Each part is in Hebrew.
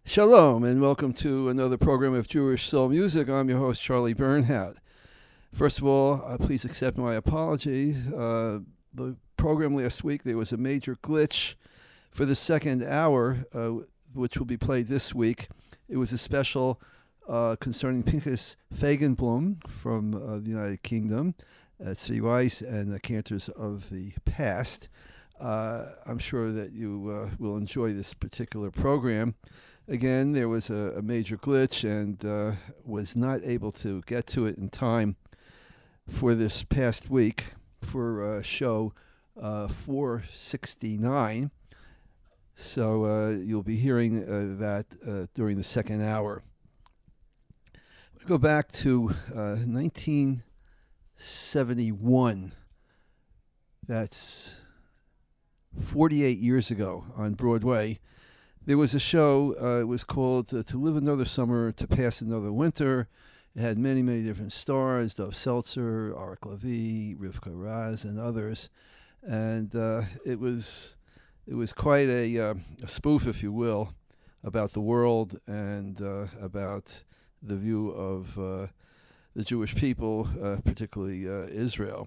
Shalom, and welcome to another program of Jewish Soul Music. I'm your host, Charlie Bernhardt. First of all, please accept my apologies. The program last week, there was a major glitch for the second hour, which will be played this week. It was a special concerning Pinchas Feigenblum from the United Kingdom, Tzvi Weiss, and the Cantors of the Past. I'm sure that you will enjoy this particular program. Again, there was a major glitch and was not able to get to it in time for this past week for show 469. So you'll be hearing that during the second hour. We go back to 1971. That's 48 years ago on Broadway. There was a show, it was called To Live Another Summer, To Pass Another Winter. It had many, many different stars, Dov Seltzer, Arik Levy, Rivka Raz, and others. And it was quite a spoof, if you will, about the world and about the view of the Jewish people, particularly Israel.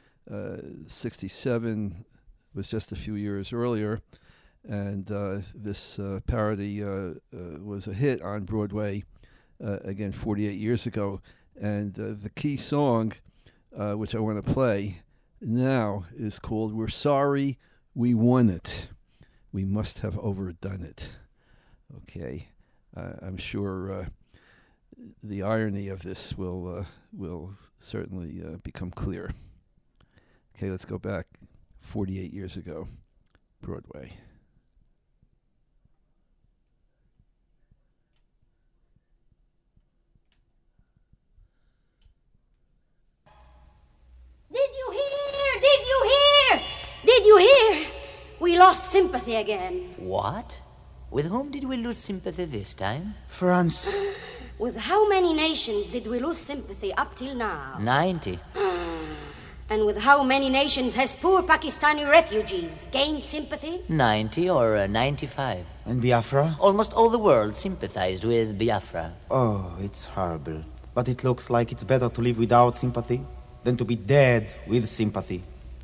67 was just a few years earlier. And this parody was a hit on Broadway, again, 48 years ago. And the key song, which I want to play now, is called We're Sorry We Won It. We must have overdone it. Okay. I'm sure the irony of this will certainly become clear. Okay, let's go back 48 years ago, Broadway. Did you hear? We lost sympathy again. What? With whom did we lose sympathy this time? France. With how many nations did we lose sympathy up till now? 90. And with how many nations has poor Pakistani refugees gained sympathy? 90 or 95. And Biafra? Almost all the world sympathized with Biafra. Oh, it's horrible. But it looks like it's better to live without sympathy than to be dead with sympathy.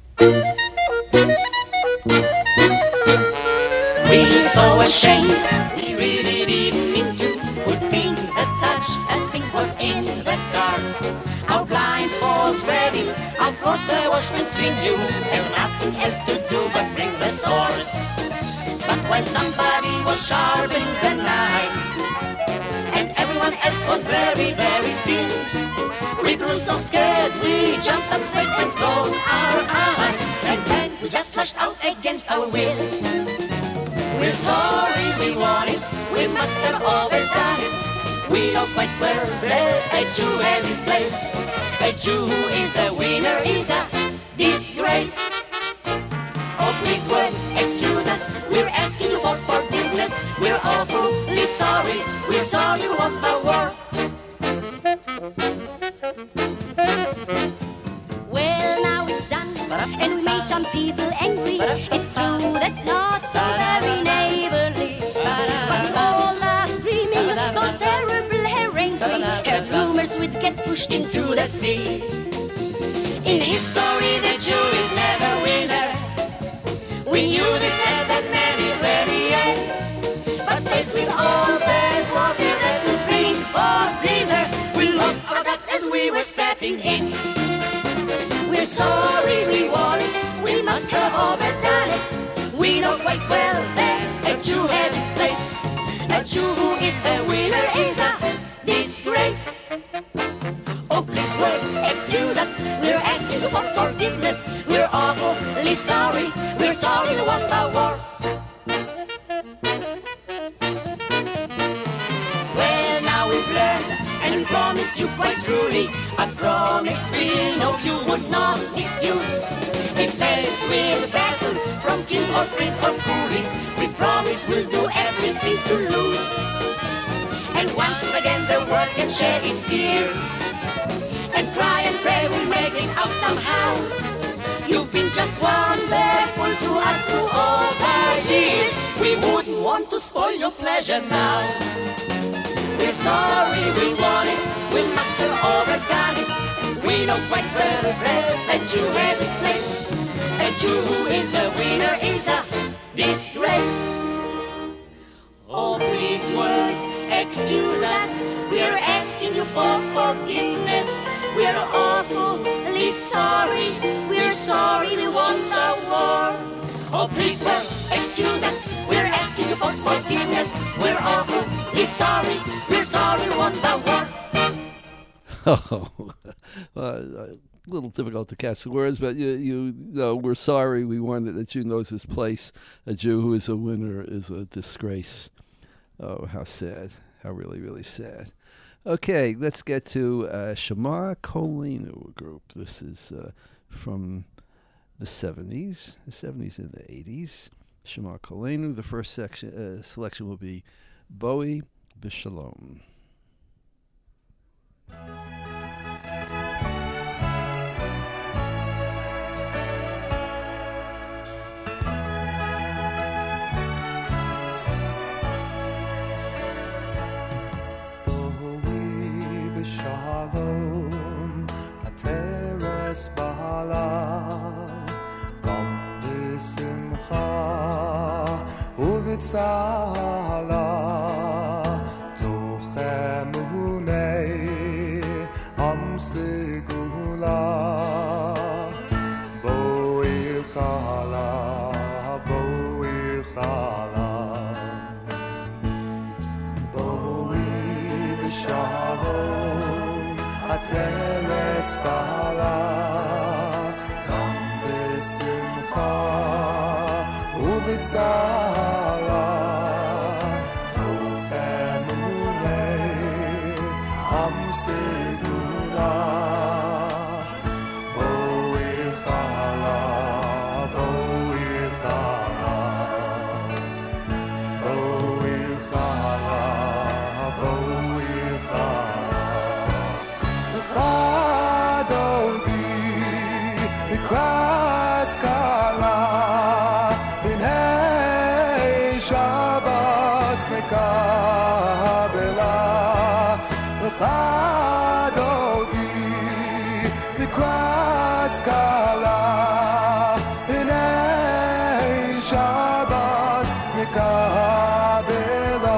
We're so ashamed, we really didn't mean to. Would think that such a thing was in the cards. Our blindfolds ready, our throats were washed and clean. You have nothing else to do but bring the swords. But when somebody was sharpening the knives, and everyone else was very, very still, we grew so scared, we jumped up straight and closed our eyes. And then we just lashed out against our will. We're sorry we won it, we must have overdone it. We know quite well that a Jew has his place. A Jew who is a winner is a disgrace. Oh, please, well, excuse us, we're asking you for forgiveness. We're awfully sorry, we're sorry we won the war. Well, now it's done, and we made some people angry. It's true, that's not so very neighborly. But all the screaming, those terrible harangues, we heard rumors we'd get pushed into the sea. In history, the Jew is never winner. We knew this at that many ready, but faced with all that water had to drink for dinner, we lost our guts as we were stepping in. We're sorry we won it, we must have overdone it. We know quite well that a Jew has his place. A Jew who is a winner is a disgrace. Oh, please, well, excuse us, we're asking you for forgiveness. We're awfully sorry, we're sorry we won the war. Well, now we've learned, and we promise you quite truly, a promise we know you would not misuse. If faced with a battle from king or prince or coolie, we promise we'll do everything to lose. And once again the world can share its tears, and cry and pray we'll make it out somehow. You've been just wonderful to us through all the years. We wouldn't want to spoil your pleasure now. we're sorry we won it. We must have overdone it. We don't quite regret that Jew has his place. A Jew who is a winner is a disgrace. Oh, please, word, excuse us. We're asking you for forgiveness. We're awfully sorry. We're sorry we won the war. Oh, please, word, excuse us. We're asking you for forgiveness. We're awfully sorry. We're sorry we won the war. Oh, a little difficult to catch the words, but you know, we're sorry we won it. A Jew knows his place. A Jew who is a winner is a disgrace. Oh, how sad. How really, really sad. Okay, let's get to Shema Kolenu group. This is from the 70s and the 80s. Shema Kolenu. The first selection will be Bowie B'Shalom. Shalom, Ateres Bala, Gam B'Simcha, Uvitzala, Tochem Hunei, Am Segula, Bo'i Chala, Bo'i Chala, Bo'i B'Shalom, Ateres Bala, Gam B'Simcha, Uvitzala, Tochem Hunei, Am Segula, Bo'i Chala, Bo'i Chala, Bo'i Chala, Bo'i Chala. Chadodi, Mikras Kala, B'nei Shabbos Nekabela. Chadodi, Mikras Kala, B'nei Shabbos Nekabela.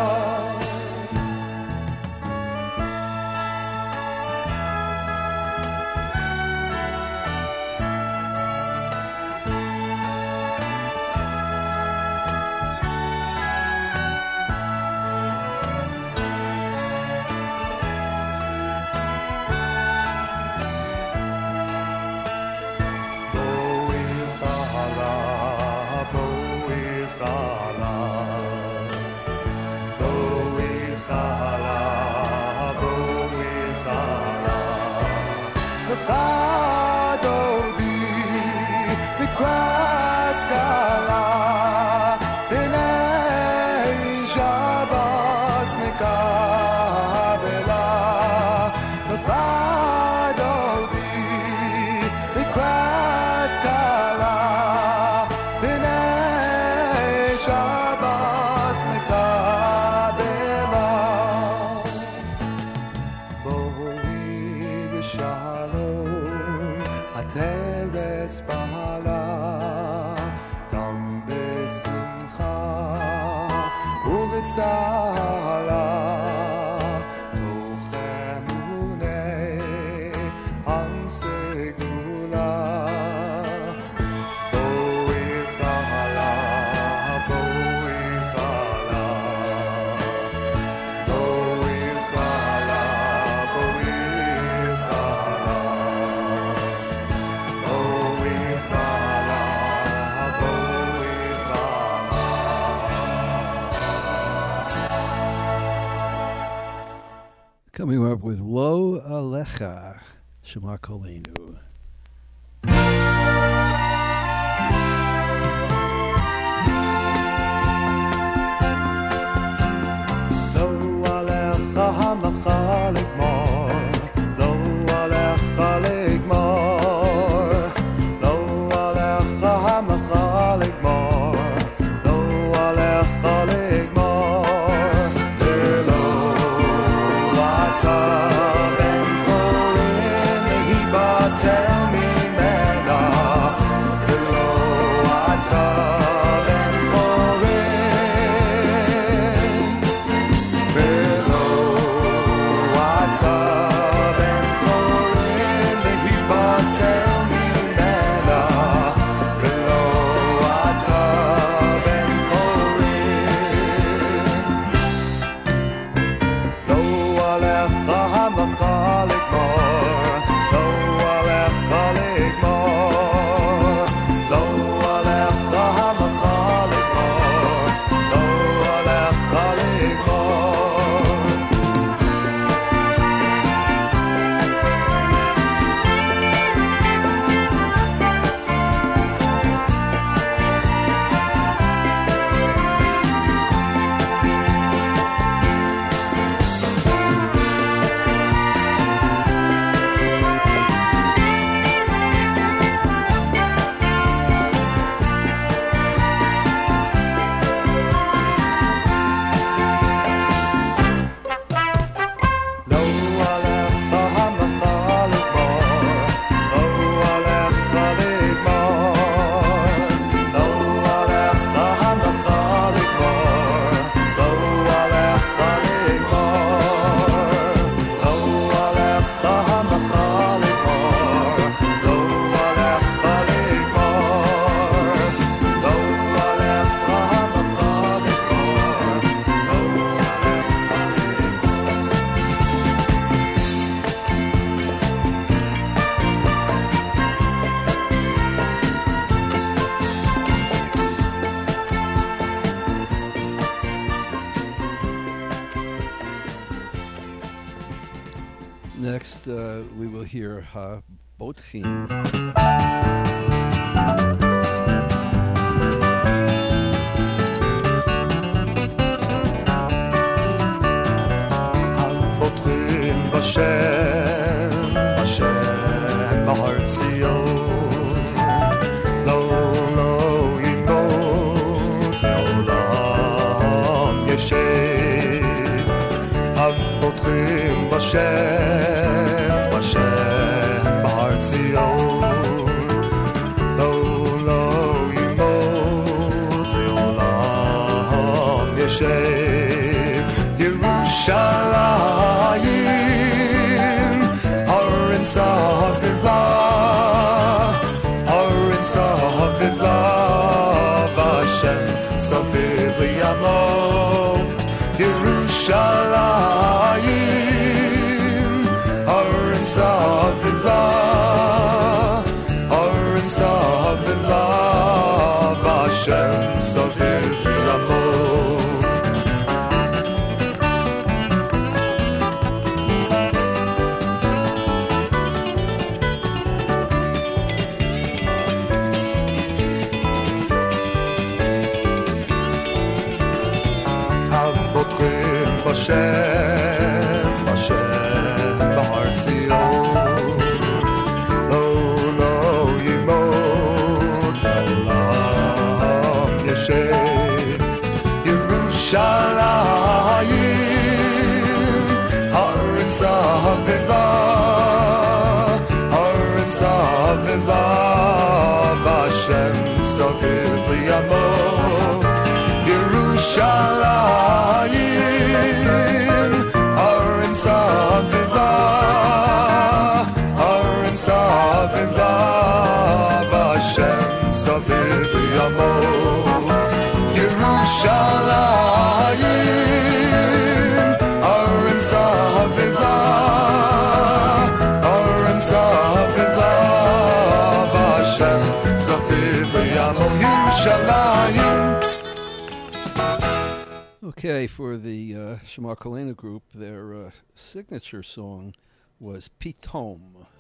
Coming up with Lo Alecha, Shema Kolenu. Lo next, we will hear Ha Botchim. Okay, for the Shamar Kalena group, their signature song was Pitom.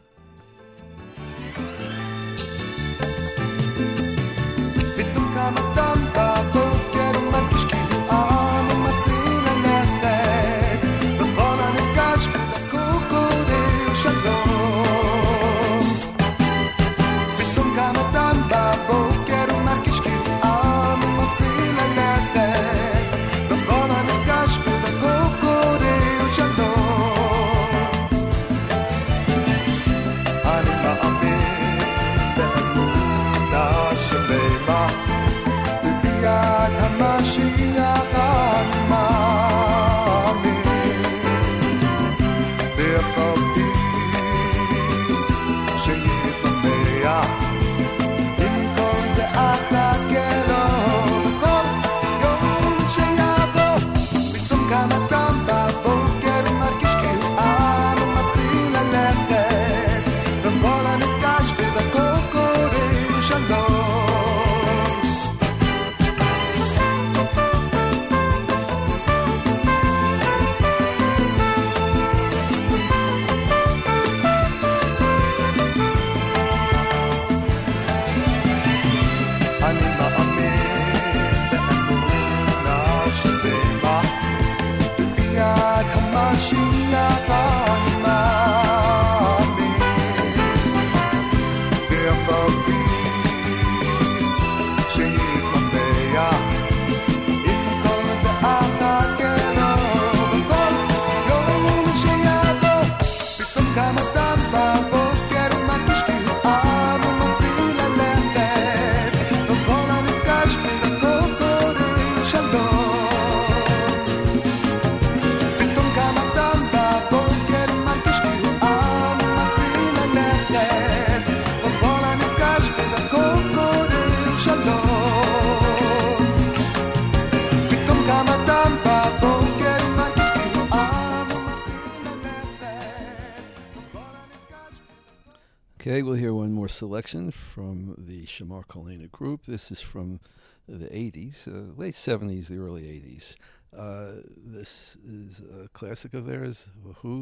Okay, we'll hear one more selection from the Shamar Kalena group. This is from the 80s, late 70s, the early 80s. This is a classic of theirs, Who,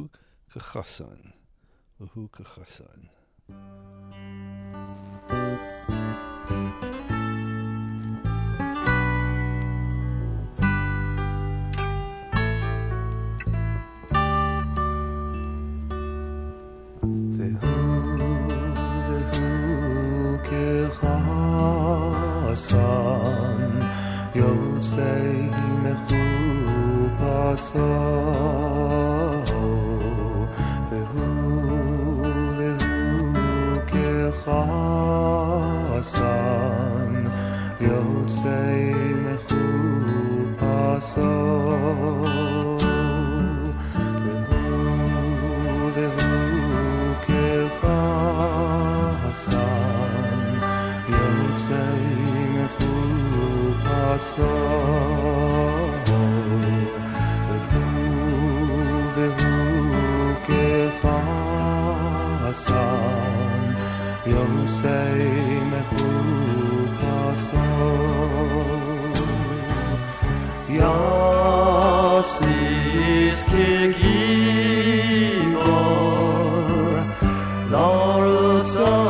Kachasan. Uhu Kachasan. יוצא מחופשו והוא כחסן יוצא מחופשו והוא כחסן יוצא מחופשו והוא כחסן יוצא מחופשו יסיס כגיבור לארצו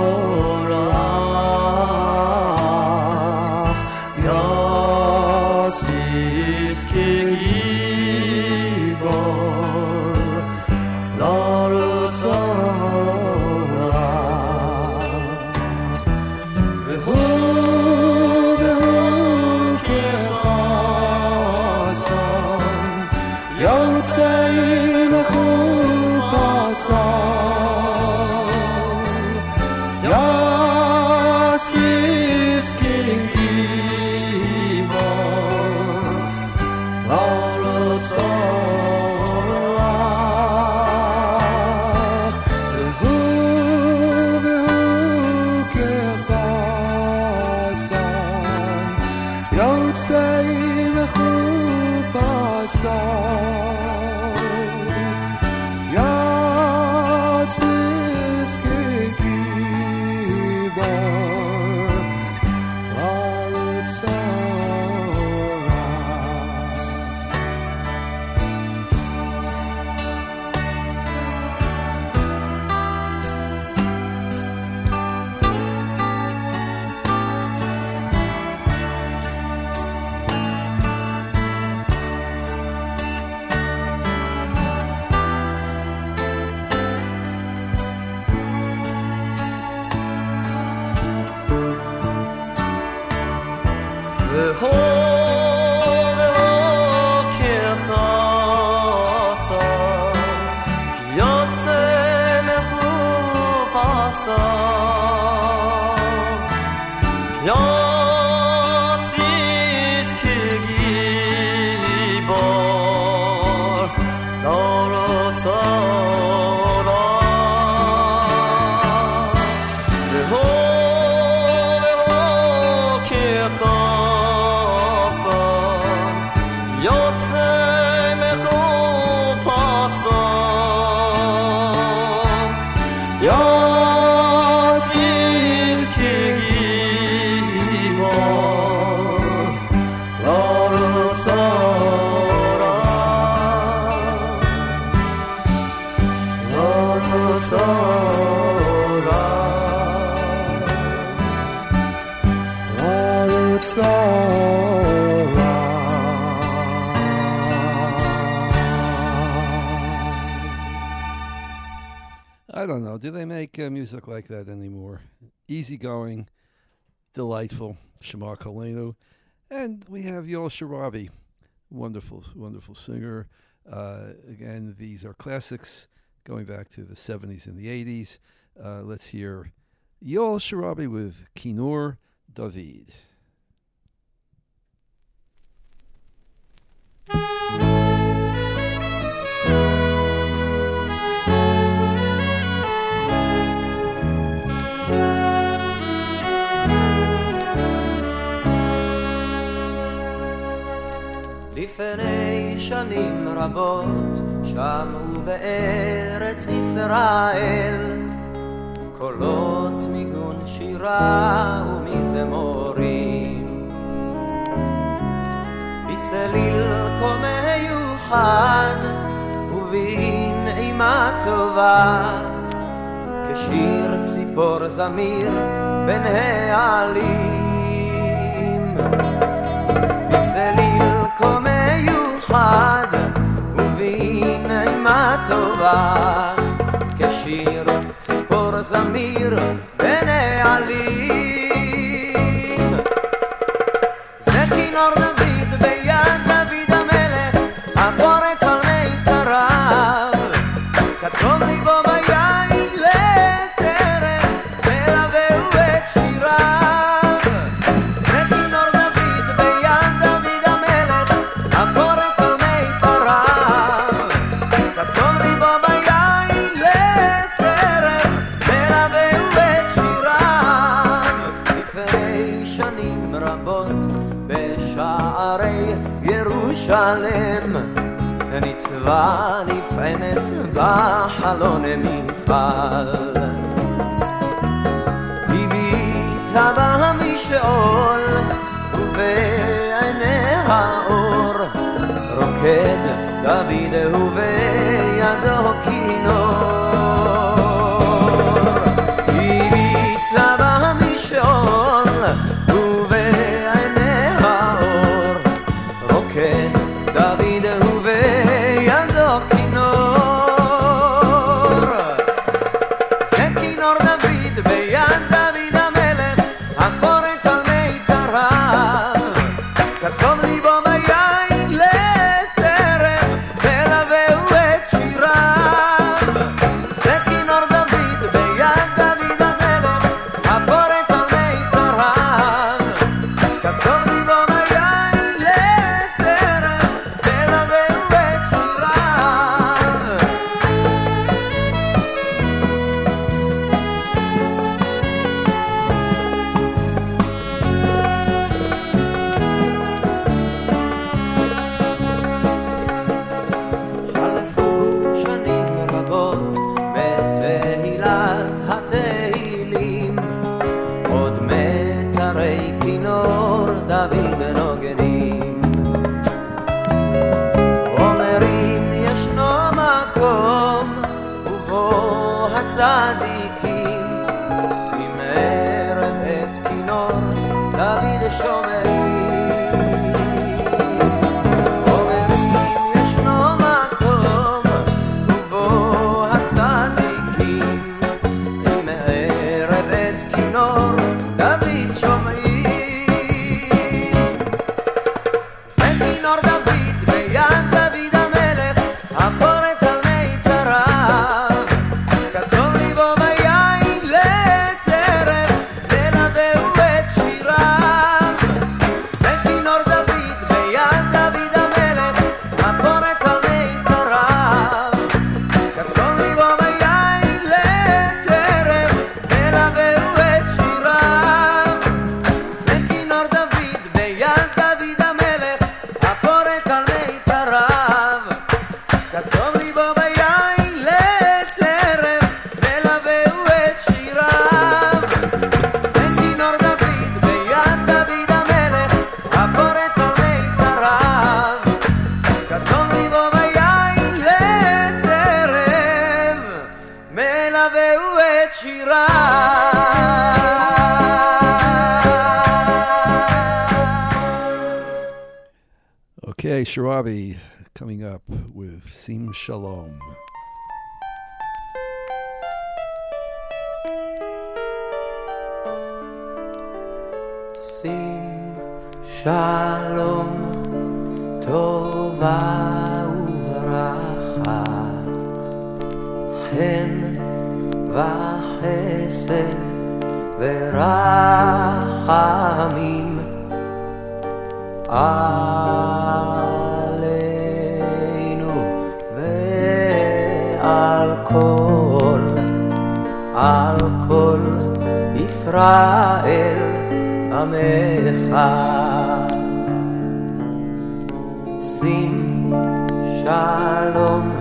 I don't know. Do they make music like that anymore? Easygoing, delightful, Shamar Kalenu. And we have Yoel Sharabi, wonderful, wonderful singer. Again, these are classics going back to the 70s and the 80s. Let's hear Yoel Sharabi with Kinur David. לפני שנים רבות שמעו בארץ ישראל קולות מגון שירה ומזמורים בצליל כה מיוחד ובנעימה טובה כשיר ציפור זמיר בין העלים בצליל כה מיוחד ובנעימה טובה כשיר ציפור זמיר בין העלים זה כינור דוד ביד דוד המלך הפורט על מיתריו כתוב לי בו ביין לטרף מלווהו את שיריו זה כינור דוד ביד דוד המלך הפורט על מיתריו כתוב לי בו ביין לטרף מלווהו את שיריו לפני שנים רבות בשערי ירושלם ניצבה נפעמת בחלון מפעל היא ביטה בה משאול ובעיניה אור רוקד דוד ובידו כינור היא ביטה בה משאול ובעיניה אור רוקד דוד ובידו כינור זה כינור דוד ביד דוד המלך הפורט על מיתריו כתוב לי בו ביין לטרף מלווהו את שיריו זה כינור דוד ביד דוד המלך הפורט על מיתריו כתוב לי בו ביין לטרף מלווהו את שיריו חלפו שנים רבות בתהילת התהילים עוד מטרי כינור דוד נוגנים אומרים ישנו מקום ובו הצדיקים עם ערב את כינור דוד שומעים אומרים ישנו מקום ובו הצדיקים עם ערב את כינור דוד שומעים זה כינור דוד ביד דוד המלך הפורט על מיתריו כתוב לי בו ביין לטרף מלווהו את שיריו זה כינור דוד ביד דוד המלך הפורט על מיתריו כתוב לי בו ביין לטרף מלווהו את שיריו זה כינור דוד ביד דוד המלך הפורט על מיתריו כתוב לי בו ביין לטרף מלווהו את שיריו זה כינור דוד ביד דוד המלך הפורט על מיתריו כתוב לי בו ביין לטרף מלווהו את שיריו Okay, Shirabi coming up with Sim Shalom. שים שלום טובה וברכה חן וחסד ורחמים עלינו ועל כל ישראל עמך שים שלום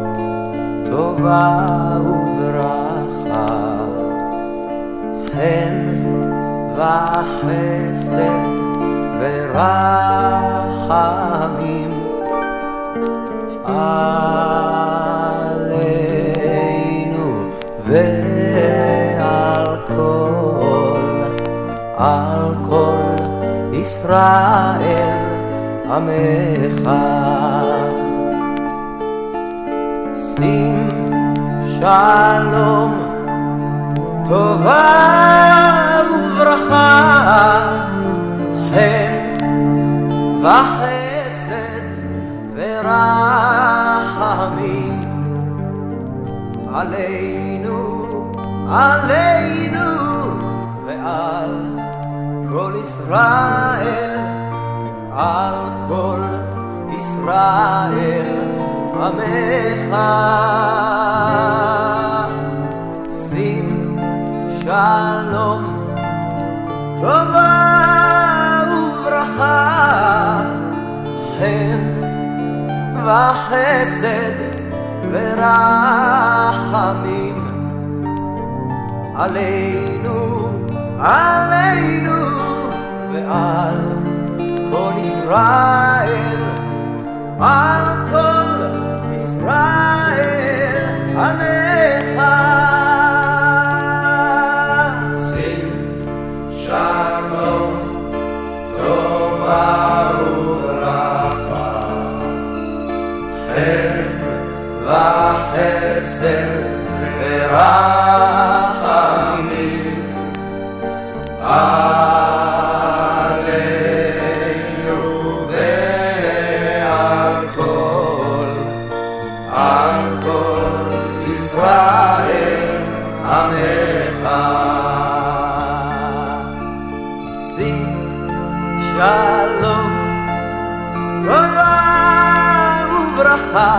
טובה וברכה חן וחסד ורחמים עלינו ישראל עמך. שים שלום טובה וברכה, חן וחסד ורחמים עלינו, עלינו ועל כל ישראל, על כל ישראל עמך. שים שלום טובה וברכה, חן וחסד ורחמים עלינו, עלינו ועל כל ישראל, על כל ישראל עמך. שים שלום טובה וברכה, חן וחסד ורחמים עלינו ועל כל ישראל עמך. שים שלום טובה וברכה,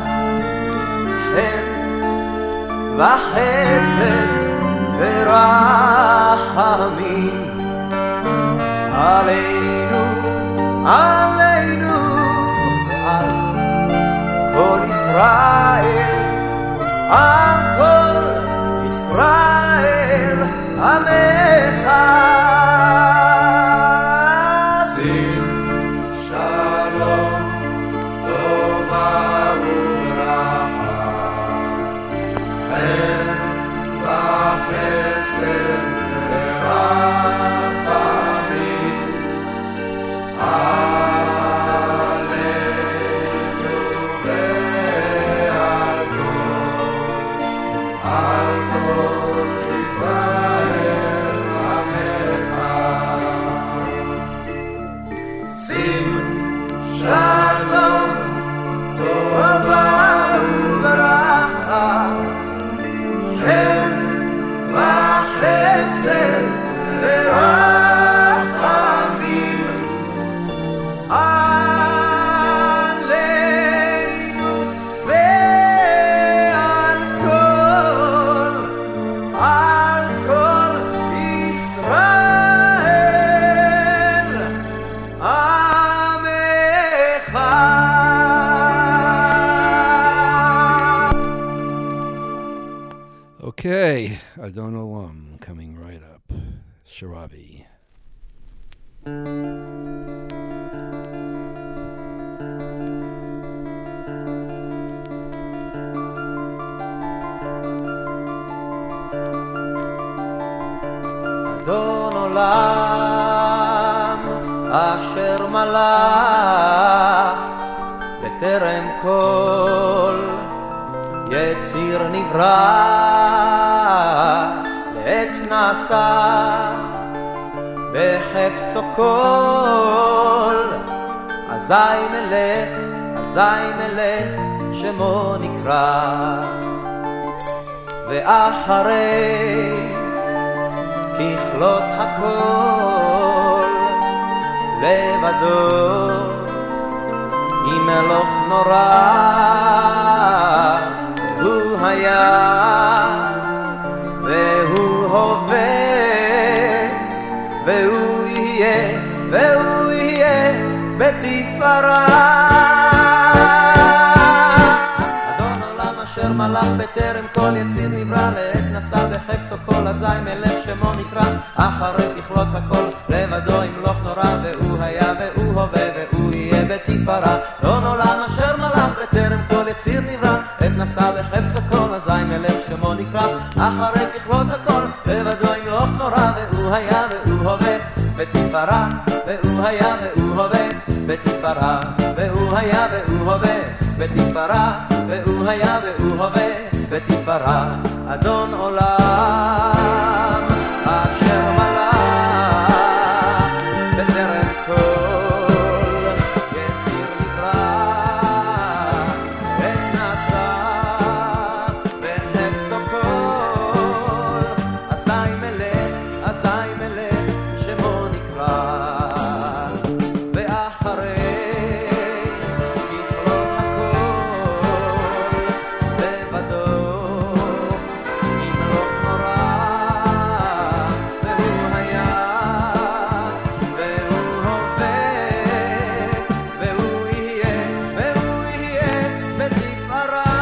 חן וחסד ורחמים עלינו, עלינו ועל כל ישראל, על כל ישראל עמך. שים שלום טובה וברכה, חן וחסד ורחמים עלינו ועל כל ישראל עמך. שים שלום טובה וברכה, חן וחסד ורחמים עלינו ועל כל ישראל עמך. Okay, Adon Olam coming right up. Sharabi. אדון עולם אשר מלך בטרם כל יציר נברא, לעת נעשה בחפצו כל, אזי מלך שמו נקרא. ואחרי ככלות הכל לבדו עם מלוך נורא, הוא היה והוא הווה והוא יהיה בתפארה. אדון עולם אשר מלך בטרם כל יציר נברא, לעת נשא בחפצו כל, אזי מלך שמו נקרא. אחרי ככלות הכל לבדו ימלוך נורא, והוא היה והוא הווה והוא יהיה בתפארה. אדון עולם אשר מלך בטרם כל יציר נברא, לעת נשא בחפצו כל, אזי מלך שמו נקרא. אחרי ככלות הכל לבדו ימלוך נורא, והוא היה והוא הווה בתפארה. בתפארה, והוא היה והוא הווה, בתפארה, והוא היה והוא הווה, בתפארה, והוא היה והוא הווה, בתפארה, אדון עולם, אשר מלך, בטרם כל יציר נברא, עת נעשה, ונפצו כל, אזי מלך, שמו נקרא, ואחרי ככלות הכל, לבדו ימלוך נורא, והוא היה, והוא הווה, והוא יהיה בתפארה.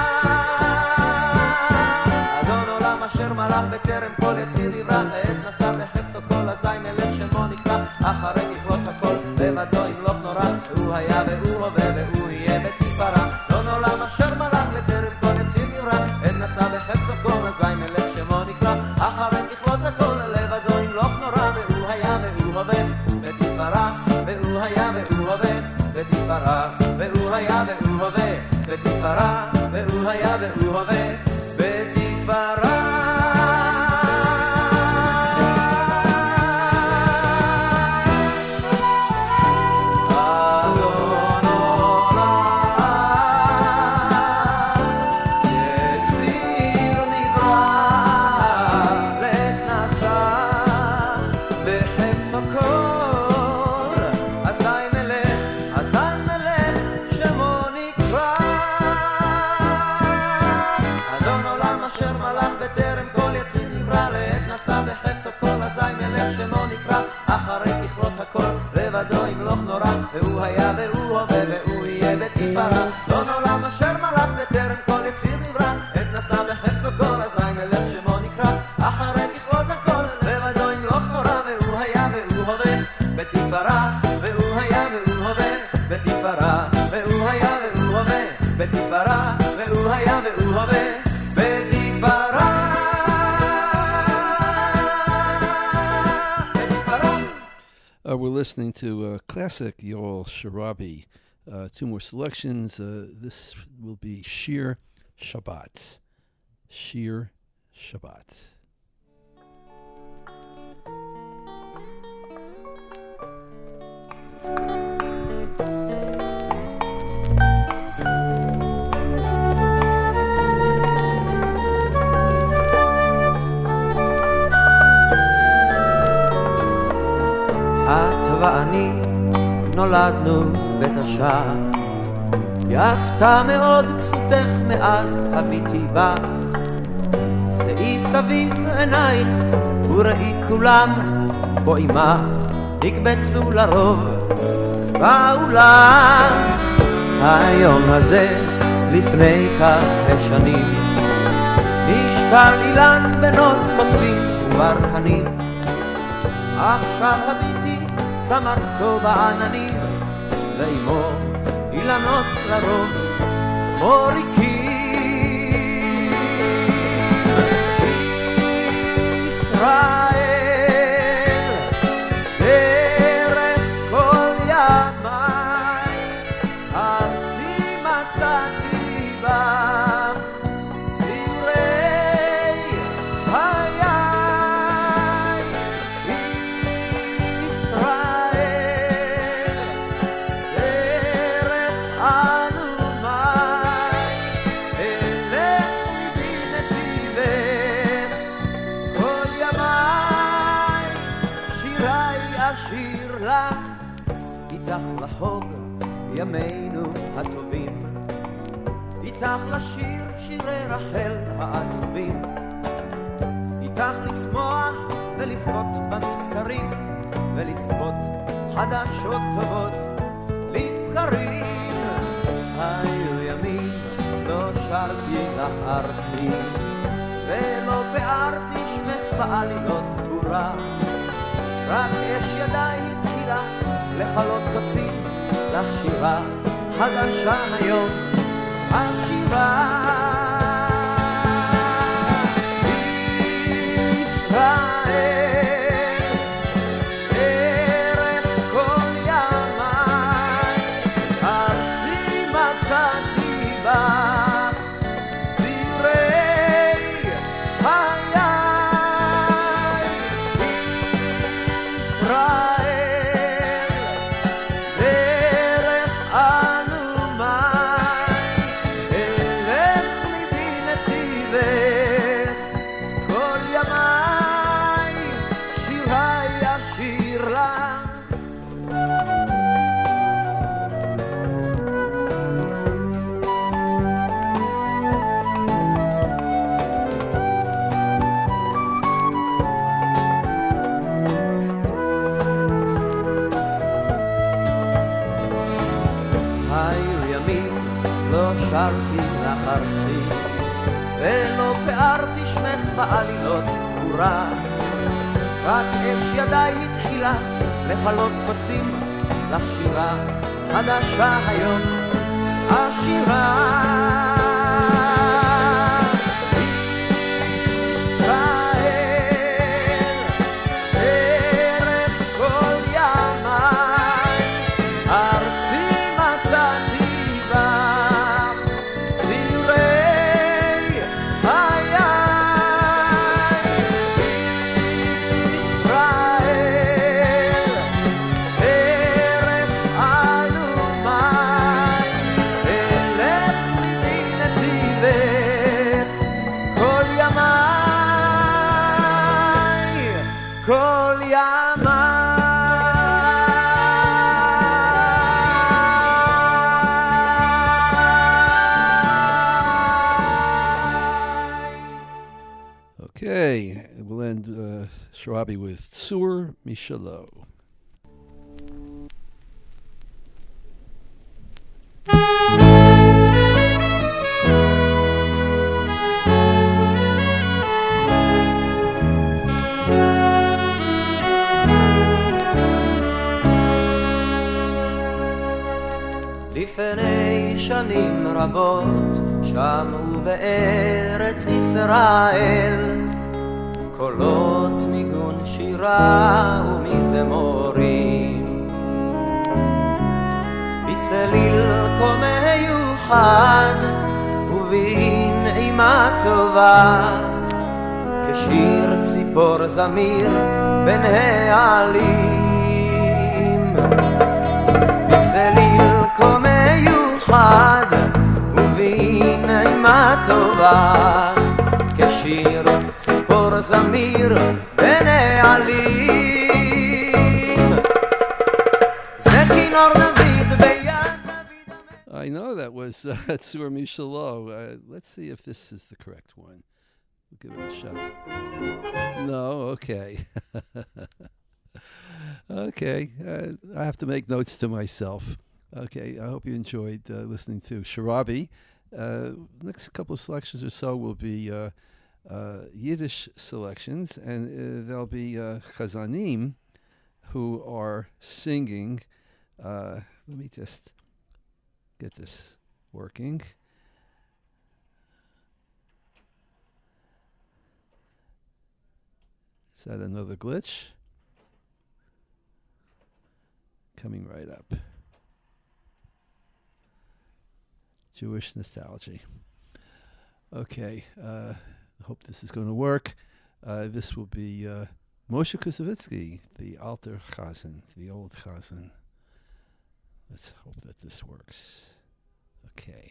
אדון עולם אשר מלך בטרם כל יציר נברא, לעת נשא בחפצו כל, אזי מלך שמו נקרא, אחרי ככלות הכל, לבדו ימלוך נורא, והוא היה והוא הווה, והוא יהיה בתפארה. אדון עולם אשר מלך בטרם כל יציר נברא, לעת נשא בחפצו כל, אזי מלך שמו נקרא, אחרי ככלות הכל, לבדו ימלוך נורא, והוא היה והוא הווה, בתפארה, והוא היה והוא הווה, בתפארה, והוא היה והוא הווה, בתפארה, והוא היה והוא הווה, בתפארה. אדון עולם, יציר נברא, לעת נעשה, בחפצו כל, אזי מלך, שמו נקרא. אדון עולם אשר מלך בטרם כל יציר נברא, לעת נשא בחפצו כל, אזי מלך שמו נקרא, אחרי ככלות הכל, לבדו ימלוך נורא, והוא היה והוא הווה, והוא יהיה בתפארה. אדון עולם אשר מלך בטרם כל יציר נברא, לעת נשא בחפצו כל, אזי מלך שמו נקרא, אחרי ככלות הכל, לבדו ימלוך נורא, והוא היה והוא הווה, בתפארה, והוא היה והוא הווה, בתפארה, והוא היה והוא הווה, בתפארה, והוא היה והוא הווה, בתפארה. We're listening to classic Yoel Sharabi. Two more selections. This will be Shir Shabbat. Shir Shabbat. את ואני נולדנו בתשע, יפתה מאוד כסותך מאז הביטי בך, שאי סביב עינייך וראי כולם בו עמך הקבצו לרוב באולם. היום הזה לפני כך השנים נשתל אילן בנות קוצים וברקנים, עכשיו הביטי צמרתו בעננים, ואימו אילנות לרוב מוריקים. ישראל דרך כל ימי, ארצי מצאתי בה ציורי חיי. איתך לחוג ימינו הטובים, איתך לשיר שירי רחל העצובים, איתך לשמוח ולבכות במזכרים, ולצפות חדשות טובות לבקרים. היו ימים לא שרתי לך ארצי, ולא ביארתי שמך בעלילות גבורה, רק אש ידיי התחילה לחלות קוצים, לך שירה חדשה היום, השירה. ישראל לא שרתי לך ארצי, ולא פערתי שמך בעלילות גבורה, רק אש ידיי התחילה לחלות קוצים לך שירה חדשה היום, השירה Okay, we'll end Sharabi with Tsur Mishalo. לפני שנים רבות שמעו בארץ ישראל קולות ניגון שירה ומזמורים, בצליל כה מיוחד ובנעימה טובה, כשיר ציפור זמיר בין העלים, בצליל כה מיוחד ובנעימה טובה, כשיר ציפור זמיר בין העלים, זה כינור דוד ביד דוד. I know that was Tsur Mishalo. Let's see if this is the correct one. We'll give it a shot. No, okay. Okay, I have to make notes to myself. Okay, I hope you enjoyed listening to Sharabi. Next couple of selections or so will be Yiddish selections, and there'll be Chazanim who are singing. Let me just get this working. Is that another glitch? Coming right up. Jewish nostalgia. Okay, I hope this is going to work. This will be Moshe Kusevitsky, the Alter Chazan, the old Chazan. Let's hope that this works. Okay.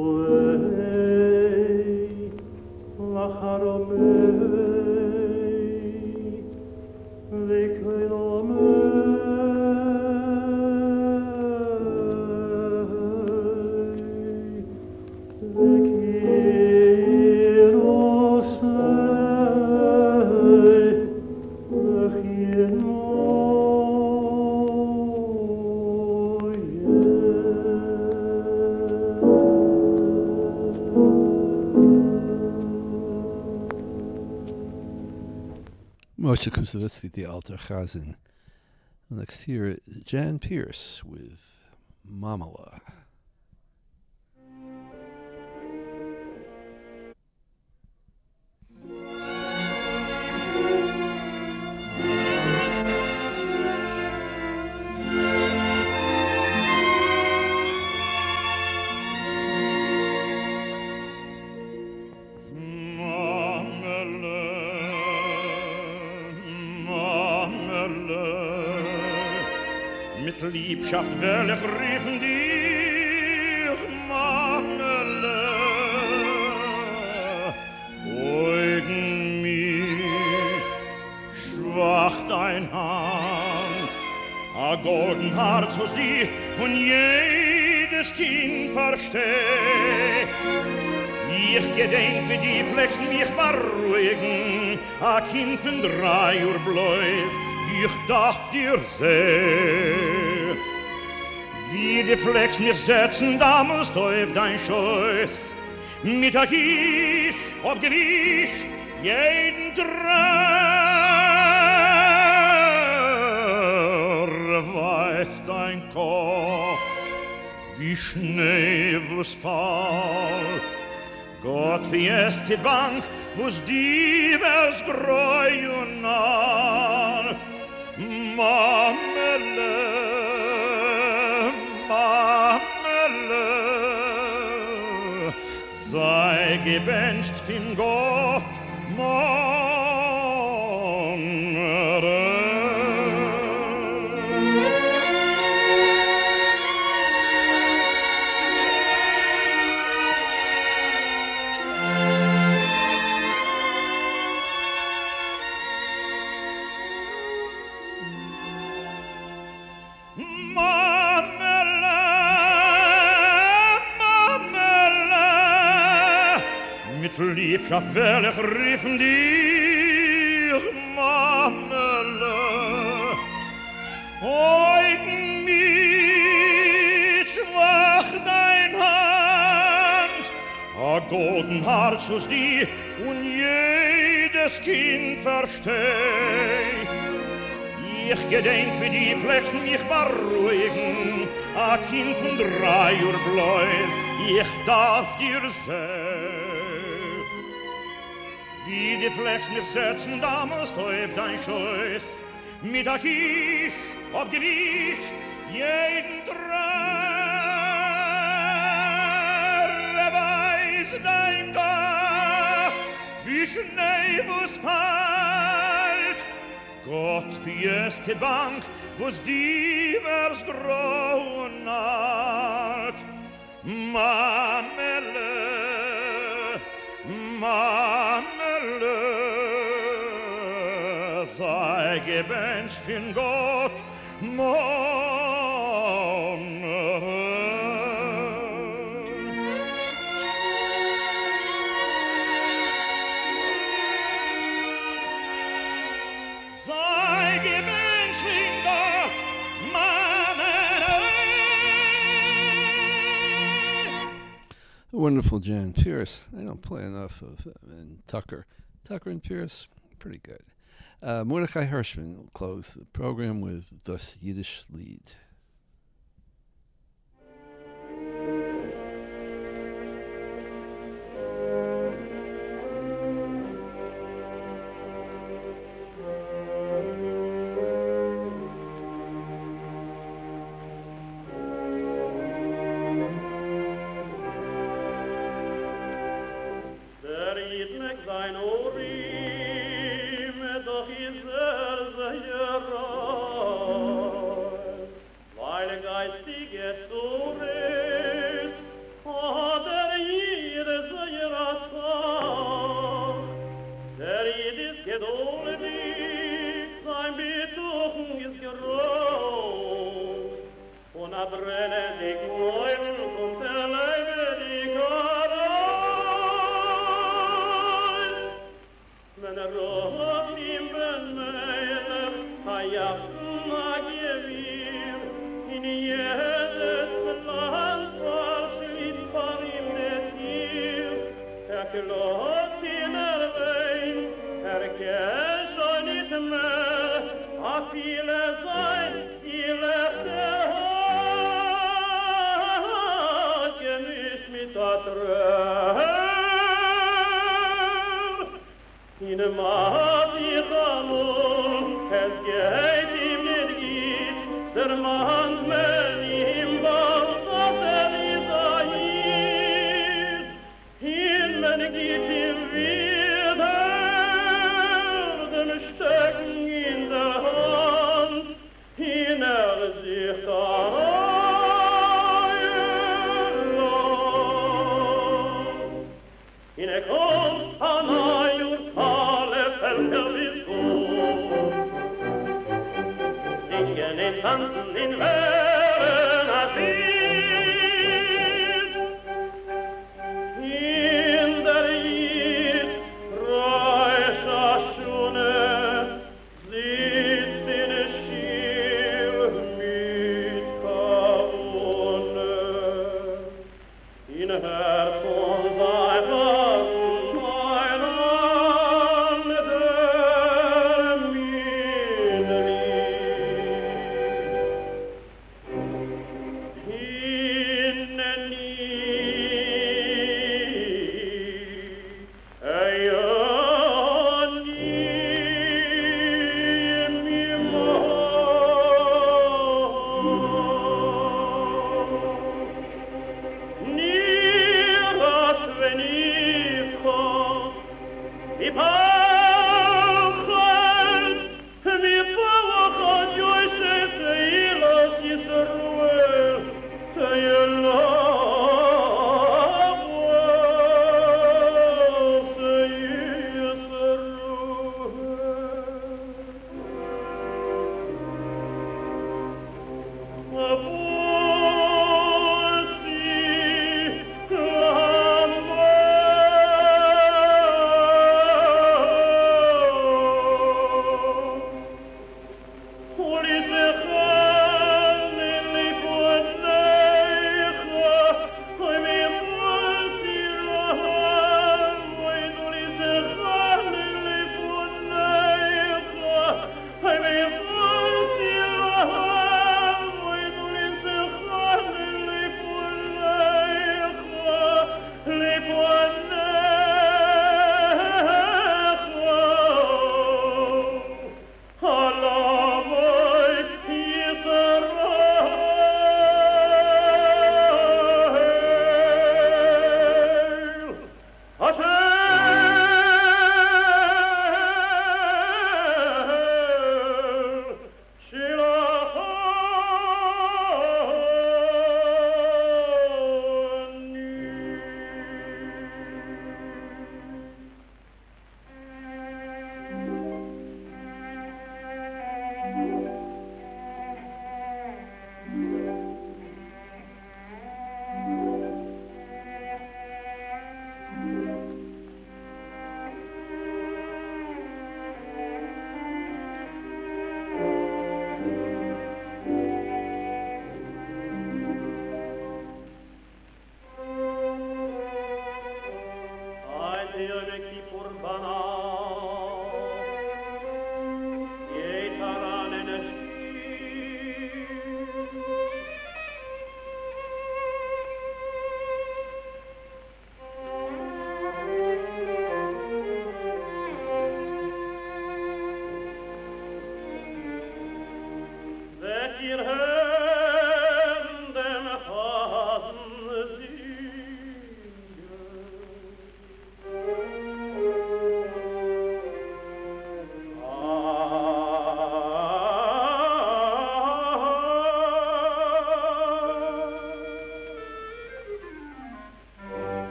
Moshe Kusevitsky, the Alter Chazan. Next here, Jan Pierce with Mamala. Liebschaft will ich riefen dich, Mamele. Beugen mich, schwach dein Hand, a golden Herz aus dir und jedes Kind versteht. Ich gedenk, wie die Flexen mich beruhigen, a Kind von 3 Uhr bloß, ich darf dir sehen. Wie die Flecks mir setzen, damals auf dein Schoß, mit der Gisch, ob Gewicht, jeden Träger weiß dein Kopf, wie Schnee, wo's fällt. Gott, wie es die Bank, wo's die Welt greu und naht. Mamele, Mamele, sei gebencht fin Gott, Mamele. Liebschaft will ich riefen dich, Mamele. Eugen mich, schwach dein Hand, a golden Herz aus dir und jedes Kind verstehst. Ich gedenk, wie die Flecken mich beruhigen, a Kind von 3 Uhr bloß, ich darf dir sehen. Wie die Flecks mir setzen, damals auf dein Schoß, mit der Kisch, ob Gewicht, jeden Träger weiß dein Gott, wie Schnee, wo's fällt. Gott, wie es die Bank, wo's divers grau und alt. Mamele, Mamele, sei gebencht fin Gott, Mamele. Sei gebencht fin Gott, Mamele. Wonderful Jan Pierce. I don't play enough of and Tucker and Pierce, pretty good. Mordechai Hirschman will close the program with Das Yiddish Lied. klopt in Wein, herkent zo niet meer, viele zijn, viele gemis met dat in de maat die gamon, het geht ihm nicht geht, der Mann men im Bauch, dat ist in men geht ihm wieder, den Stecken in der Hand, in sich in kommt an ein Kale Felder wie so, singen in Tanzen in Wehren Asir, in der Jid Reischer Schune sitzt in Schir mit Kavone, in Herz und Weib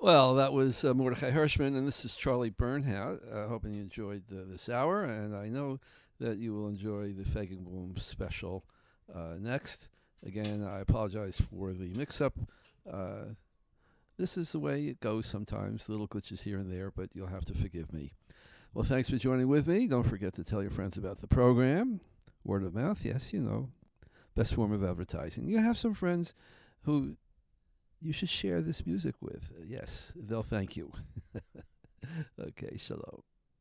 Well, that was Mordechai Hirschman, and this is Charlie Bernhardt. Hoping you enjoyed this hour, and I know that you will enjoy the Feigenbaum special next. Again, I apologize for the mix-up. This is the way it goes sometimes, little glitches here and there, but you'll have to forgive me. Well, thanks for joining with me. Don't forget to tell your friends about the program. Word of mouth, yes, best form of advertising. You have some friends who you should share this music with. Yes, they'll thank you. Okay, shalom.